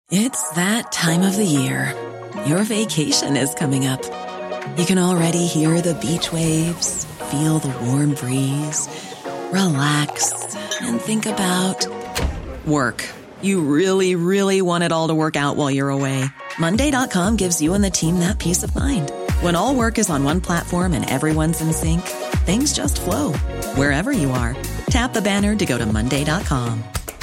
It's that time of the year. Your vacation is coming up. You can already hear the beach waves, feel the warm breeze, relax, and think about work. You really, really want it all to work out while you're away. Monday.com gives you and the team that peace of mind. When all work is on one platform and everyone's in sync, things just flow. Wherever you are, tap the banner to go to Monday.com.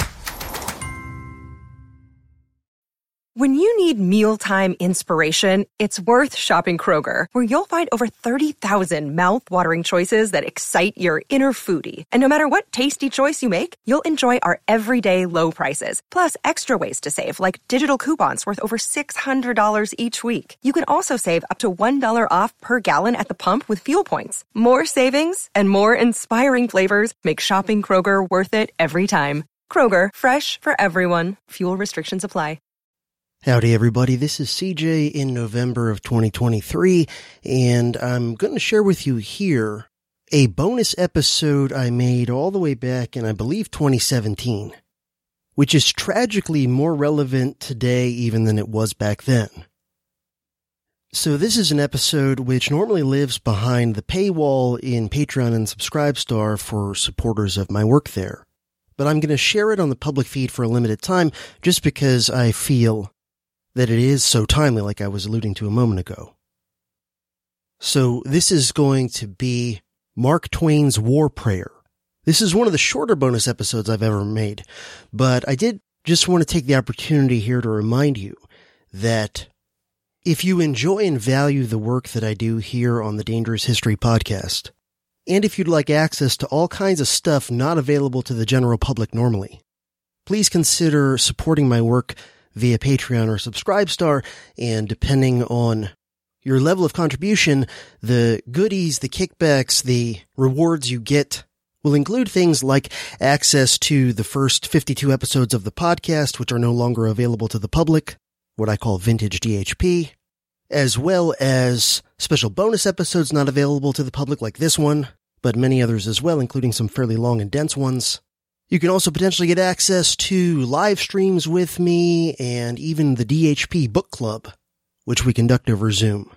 When you need mealtime inspiration, it's worth shopping Kroger, where you'll find over 30,000 mouth-watering choices that excite your inner foodie. And no matter what tasty choice you make, you'll enjoy our everyday low prices, plus extra ways to save, like digital coupons worth over $600 each week. You can also save up to $1 off per gallon at the pump with fuel points. More savings and more inspiring flavors make shopping Kroger worth it every time. Kroger, fresh for everyone. Fuel restrictions apply. Howdy, everybody. This is CJ in November of 2023, and I'm going to share with you here a bonus episode I made all the way back in, I believe, 2017, which is tragically more relevant today even than it was back then. So this is an episode which normally lives behind the paywall in Patreon and Subscribestar for supporters of my work there. But I'm going to share it on the public feed for a limited time just because I feel that it is so timely, like I was alluding to a moment ago. So this is going to be Mark Twain's War Prayer. This is one of the shorter bonus episodes I've ever made, but I did just want to take the opportunity here to remind you that if you enjoy and value the work that I do here on the Dangerous History Podcast, and if you'd like access to all kinds of stuff not available to the general public normally, please consider supporting my work via Patreon or Subscribestar, and depending on your level of contribution, the goodies, the kickbacks, the rewards you get will include things like access to the first 52 episodes of the podcast, which are no longer available to the public, what I call vintage DHP, as well as special bonus episodes not available to the public like this one, but many others as well, including some fairly long and dense ones. You can also potentially get access to live streams with me and even the DHP Book Club, which we conduct over Zoom.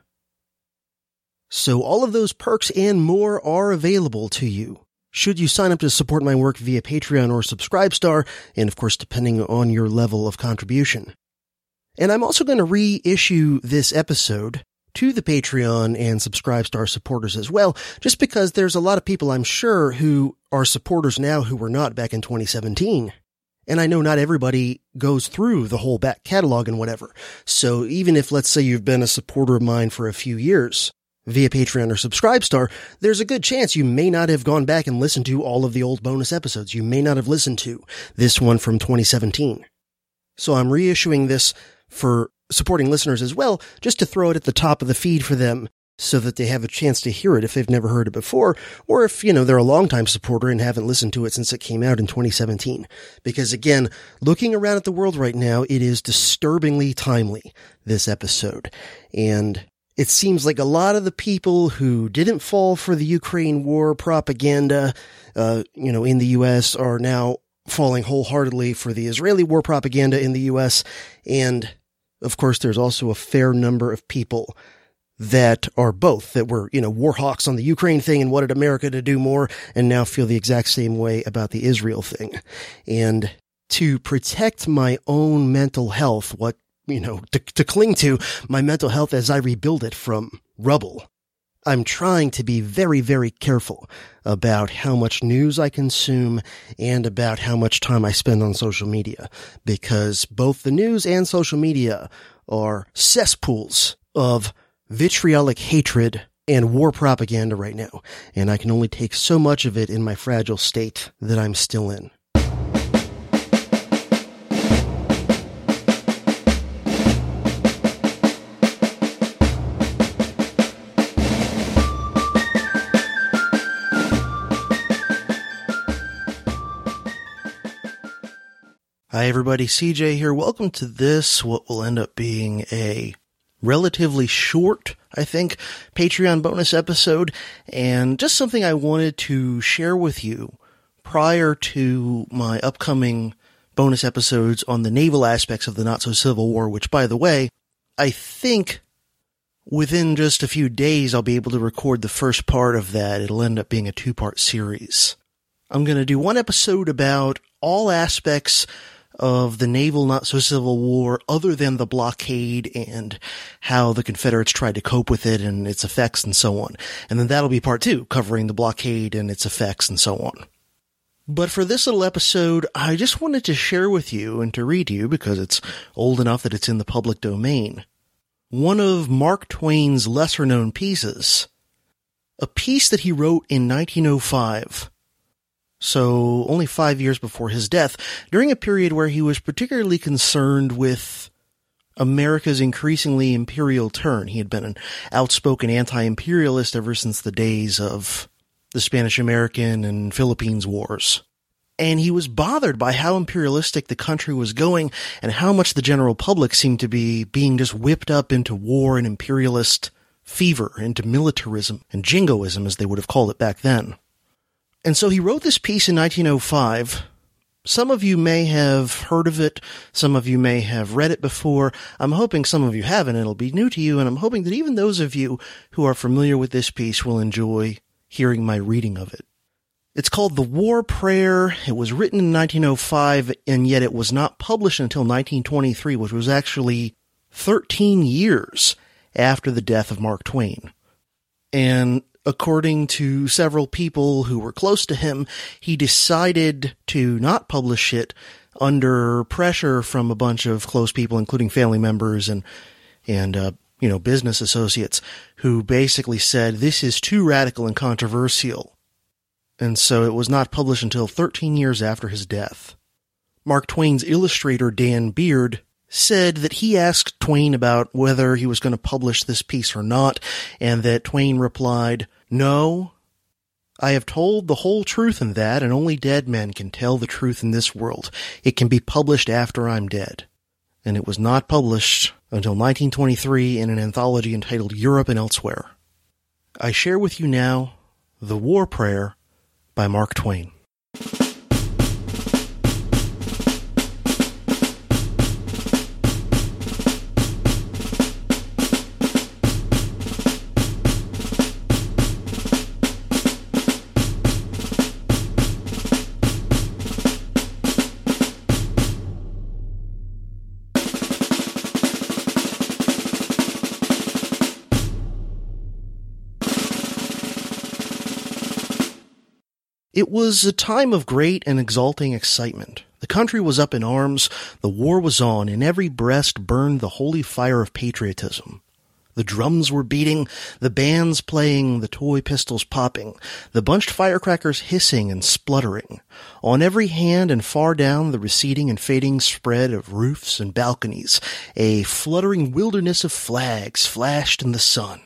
So all of those perks and more are available to you should you sign up to support my work via Patreon or Subscribestar, and of course depending on your level of contribution. And I'm also going to reissue this episode to the Patreon and Subscribestar supporters as well, just because there's a lot of people, I'm sure, who are supporters now who were not back in 2017. And I know not everybody goes through the whole back catalog and whatever. So even if, let's say, you've been a supporter of mine for a few years via Patreon or Subscribestar, there's a good chance you may not have gone back and listened to all of the old bonus episodes. You may not have listened to this one from 2017. So I'm reissuing this for supporting listeners as well, just to throw it at the top of the feed for them so that they have a chance to hear it if they've never heard it before, or if, they're a longtime supporter and haven't listened to it since it came out in 2017. Because again, looking around at the world right now, it is disturbingly timely, this episode. And it seems like a lot of the people who didn't fall for the Ukraine war propaganda, in the U.S. are now falling wholeheartedly for the Israeli war propaganda in the U.S., and of course, there's also a fair number of people that are both, that were, war hawks on the Ukraine thing and wanted America to do more, and now feel the exact same way about the Israel thing. And to protect my own mental health, to cling to my mental health as I rebuild it from rubble, I'm trying to be very, very careful about how much news I consume and about how much time I spend on social media, because both the news and social media are cesspools of vitriolic hatred and war propaganda right now, and I can only take so much of it in my fragile state that I'm still in. Hi everybody, CJ here. Welcome to this, what will end up being a relatively short, I think, Patreon bonus episode, and just something I wanted to share with you prior to my upcoming bonus episodes on the naval aspects of the Not-So-Civil War, which, by the way, I think within just a few days I'll be able to record the first part of that. It'll end up being a 2-part series. I'm going to do one episode about all aspects of the naval Not-So-Civil War other than the blockade and how the Confederates tried to cope with it and its effects and so on. And then that'll be part 2, covering the blockade and its effects and so on. But for this little episode, I just wanted to share with you and to read to you, because it's old enough that it's in the public domain, one of Mark Twain's lesser-known pieces, a piece that he wrote in 1905. So only 5 years before his death, during a period where he was particularly concerned with America's increasingly imperial turn. He had been an outspoken anti-imperialist ever since the days of the Spanish-American and Philippines wars. And he was bothered by how imperialistic the country was going and how much the general public seemed to be being just whipped up into war and imperialist fever, into militarism and jingoism, as they would have called it back then. And so he wrote this piece in 1905. Some of you may have heard of it. Some of you may have read it before. I'm hoping some of you haven't. It'll be new to you. And I'm hoping that even those of you who are familiar with this piece will enjoy hearing my reading of it. It's called The War Prayer. It was written in 1905, and yet it was not published until 1923, which was actually 13 years after the death of Mark Twain. And according to several people who were close to him, he decided to not publish it under pressure from a bunch of close people, including family members and business associates, who basically said, this is too radical and controversial. And so it was not published until 13 years after his death. Mark Twain's illustrator, Dan Beard, said that he asked Twain about whether he was going to publish this piece or not, and that Twain replied, "No, I have told the whole truth in that, and only dead men can tell the truth in this world. It can be published after I'm dead." And it was not published until 1923 in an anthology entitled Europe and Elsewhere. I share with you now The War Prayer by Mark Twain. It was a time of great and exalting excitement. The country was up in arms, the war was on, in every breast burned the holy fire of patriotism. The drums were beating, the bands playing, the toy pistols popping, the bunched firecrackers hissing and spluttering. On every hand and far down the receding and fading spread of roofs and balconies, a fluttering wilderness of flags flashed in the sun.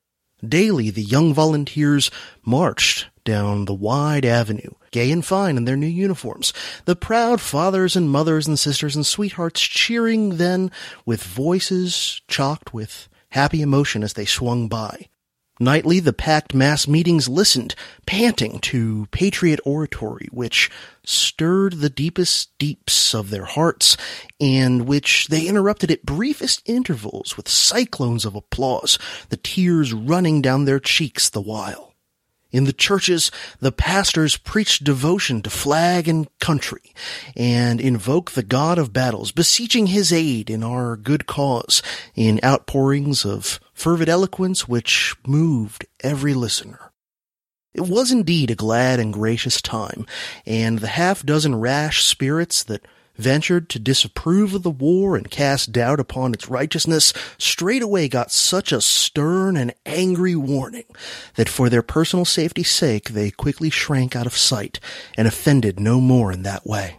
Daily the young volunteers marched down the wide avenue, gay and fine in their new uniforms, the proud fathers and mothers and sisters and sweethearts cheering then with voices chocked with happy emotion as they swung by. Nightly the packed mass meetings listened, panting, to patriot oratory, which stirred the deepest deeps of their hearts, and which they interrupted at briefest intervals with cyclones of applause, the tears running down their cheeks the while. In the churches, the pastors preached devotion to flag and country, and invoked the God of battles, beseeching his aid in our good cause, in outpourings of fervid eloquence which moved every listener. It was indeed a glad and gracious time, and the half-dozen rash spirits that ventured to disapprove of the war and cast doubt upon its righteousness straightway got such a stern and angry warning that for their personal safety's sake they quickly shrank out of sight and offended no more in that way.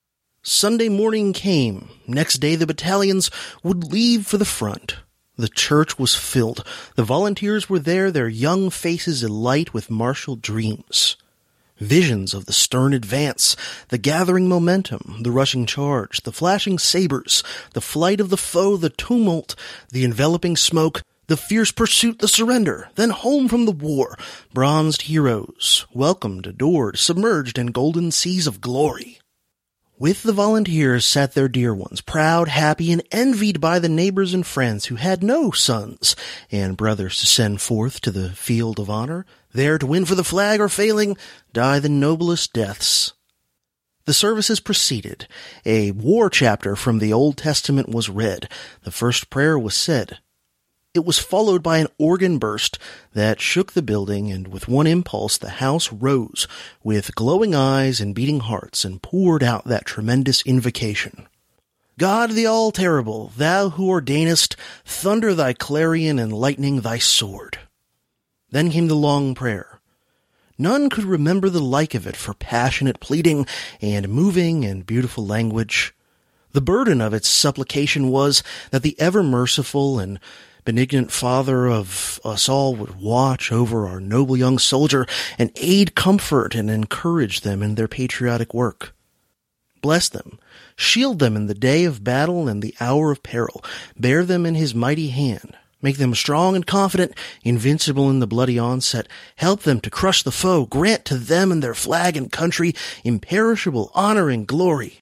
Sunday morning came. Next day the battalions would leave for the front. The church was filled. The volunteers were there, their young faces alight with martial dreams. Visions of the stern advance, the gathering momentum, the rushing charge, the flashing sabers, the flight of the foe, the tumult, the enveloping smoke, the fierce pursuit, the surrender, then home from the war, bronzed heroes, welcomed, adored, submerged in golden seas of glory. With the volunteers sat their dear ones, proud, happy, and envied by the neighbors and friends who had no sons and brothers to send forth to the field of honor, there to win for the flag or failing, die the noblest deaths. The services proceeded. A war chapter from the Old Testament was read. The first prayer was said. It was followed by an organ burst that shook the building, and with one impulse the house rose with glowing eyes and beating hearts and poured out that tremendous invocation. God the all-terrible, thou who ordainest thunder thy clarion and lightning thy sword. Then came the long prayer. None could remember the like of it for passionate pleading and moving and beautiful language. The burden of its supplication was that the ever-merciful and benignant Father of us all would watch over our noble young soldier and aid, comfort, and encourage them in their patriotic work. Bless them, shield them in the day of battle and the hour of peril, bear them in his mighty hand, make them strong and confident, invincible in the bloody onset, help them to crush the foe, grant to them and their flag and country imperishable honor and glory.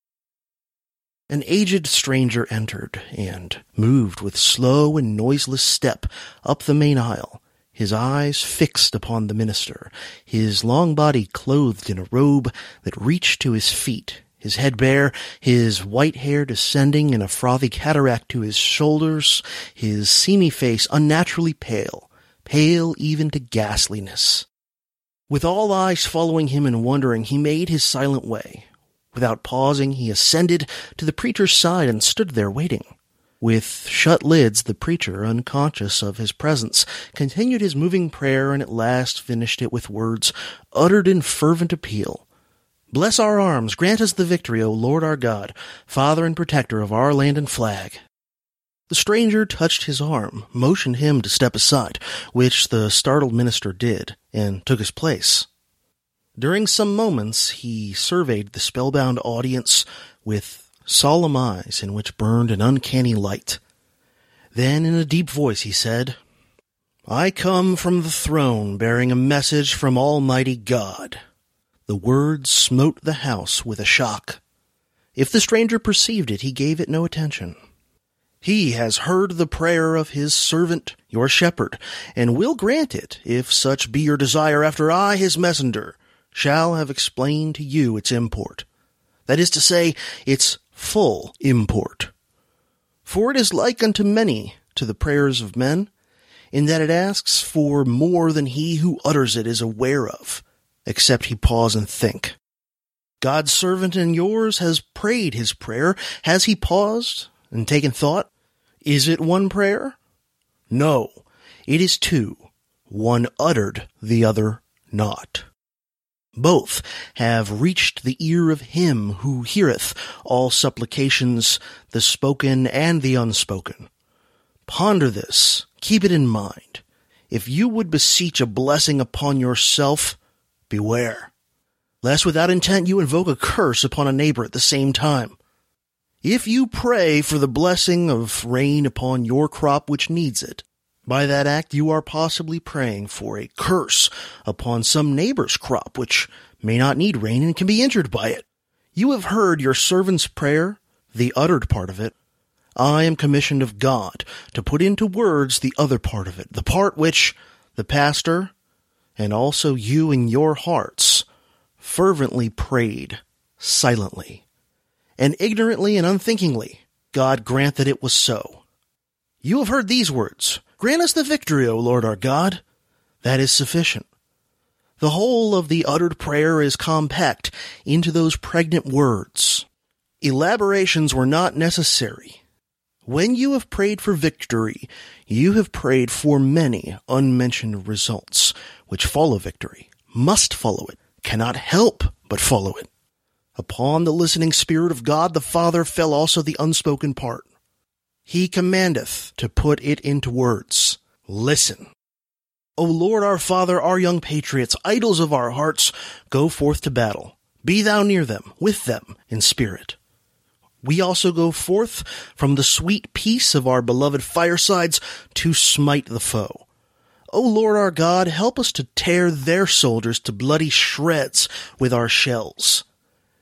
An aged stranger entered, and moved with slow and noiseless step up the main aisle, his eyes fixed upon the minister, his long body clothed in a robe that reached to his feet, his head bare, his white hair descending in a frothy cataract to his shoulders, his seamy face unnaturally pale, pale even to ghastliness. With all eyes following him and wondering, he made his silent way. Without pausing, he ascended to the preacher's side and stood there waiting. With shut lids, the preacher, unconscious of his presence, continued his moving prayer and at last finished it with words uttered in fervent appeal. Bless our arms, grant us the victory, O Lord our God, Father and protector of our land and flag. The stranger touched his arm, motioned him to step aside, which the startled minister did, and took his place. During some moments, he surveyed the spellbound audience with solemn eyes in which burned an uncanny light. Then, in a deep voice, he said, I come from the throne bearing a message from Almighty God. The words smote the house with a shock. If the stranger perceived it, he gave it no attention. He has heard the prayer of his servant, your shepherd, and will grant it, if such be your desire, after I, his messenger, shall have explained to you its import. That is to say, its full import. For it is like unto many to the prayers of men, in that it asks for more than he who utters it is aware of, except he pause and think. God's servant and yours has prayed his prayer. Has he paused and taken thought? Is it one prayer? No, it is two, one uttered, the other not. Both have reached the ear of him who heareth all supplications, the spoken and the unspoken. Ponder this, keep it in mind. If you would beseech a blessing upon yourself, beware, lest without intent you invoke a curse upon a neighbor at the same time. If you pray for the blessing of rain upon your crop which needs it, by that act you are possibly praying for a curse upon some neighbor's crop which may not need rain and can be injured by it. You have heard your servant's prayer, the uttered part of it. I am commissioned of God to put into words the other part of it, the part which the pastor, and also you in your hearts, fervently prayed silently. And ignorantly and unthinkingly, God grant that it was so. You have heard these words, Grant us the victory, O Lord our God. That is sufficient. The whole of the uttered prayer is compact into those pregnant words. Elaborations were not necessary. When you have prayed for victory, you have prayed for many unmentioned results, which follow victory, must follow it, cannot help but follow it. Upon the listening Spirit of God the Father fell also the unspoken part. He commandeth to put it into words. Listen. O Lord our Father, our young patriots, idols of our hearts, go forth to battle. Be thou near them, with them, in spirit. We also go forth from the sweet peace of our beloved firesides to smite the foe. O Lord our God, help us to tear their soldiers to bloody shreds with our shells.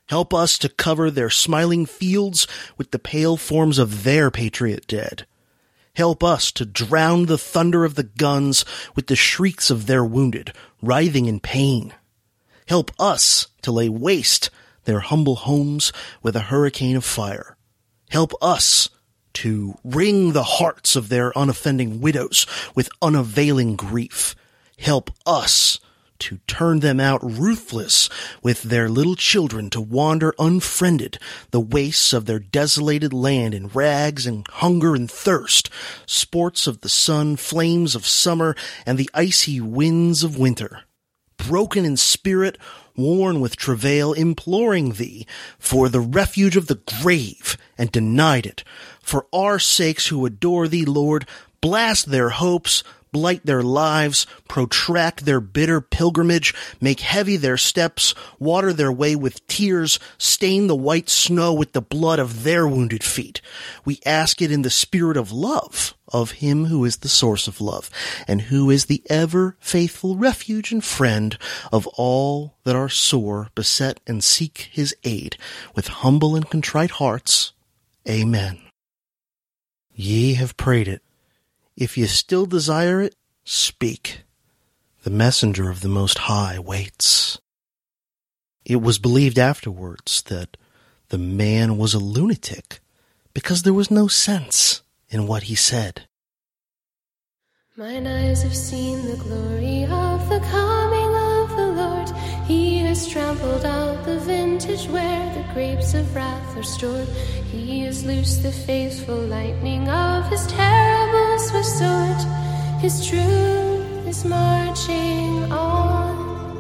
Help us to cover their smiling fields with the pale forms of their patriot dead. Help us to drown the thunder of the guns with the shrieks of their wounded, writhing in pain. Help us to lay waste their humble homes with a hurricane of fire. Help us to wring the hearts of their unoffending widows with unavailing grief. Help us to turn them out ruthless with their little children to wander unfriended the wastes of their desolated land in rags and hunger and thirst, sports of the sun, flames of summer, and the icy winds of winter. Broken in spirit, worn with travail, imploring thee for the refuge of the grave, and denied it. For our sakes who adore thee, Lord, blast their hopes, blight their lives, protract their bitter pilgrimage, make heavy their steps, water their way with tears, stain the white snow with the blood of their wounded feet. We ask it in the spirit of love, of him who is the source of love, and who is the ever faithful refuge and friend of all that are sore beset and seek his aid with humble and contrite hearts. Amen. Ye have prayed it. If ye still desire it, speak. The messenger of the Most High waits. It was believed afterwards that the man was a lunatic because there was no sense in what he said. Mine eyes have seen the glory of the coming of the Lord. He has trampled out the vintage where the grapes of wrath are stored. He has loosed the faithful lightning of his terrible swift sword. His truth is marching on.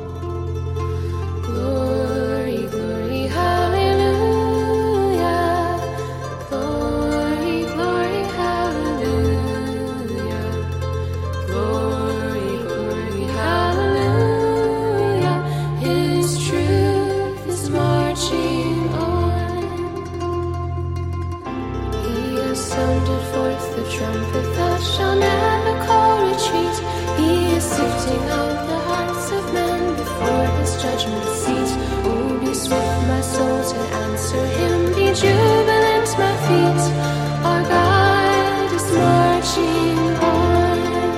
Glory, glory, hallelujah. Glory, glory, hallelujah. Glory, glory, hallelujah. His truth is marching on. He has sounded forth the trumpet that shall never call retreat. He is sifting out the hearts of men before his judgment seat. Oh, be swift, my soul, to answer him. Be jubilant, my feet. Our God is marching on.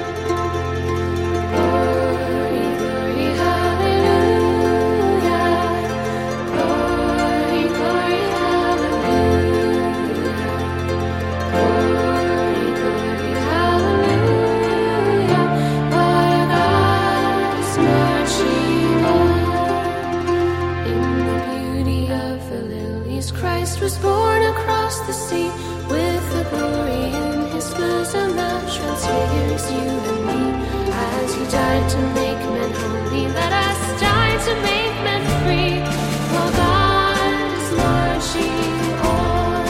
Glory, glory, hallelujah. Glory, glory, hallelujah. Glory, glory, hallelujah. Our God is marching on. In the beauty of the lilies, Christ was born across the sea, with the glory in his bosom that transfigures you and me. As he died to make men holy, let us die to make men free. While God is marching on.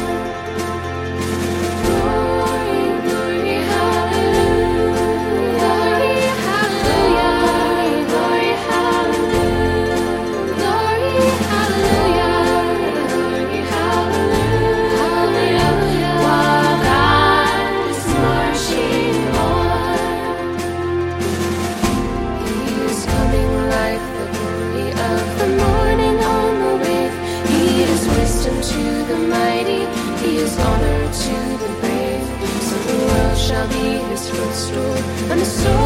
Glory, glory, hallelujah. Glory, hallelujah. Glory, hallelujah. Glory, hallelujah. Glory, hallelujah. While God is marching on. He is coming like the glory of the morning on the wave. He is wisdom to the mighty. He is honor to the brave. So the world shall be his footstool, and the sword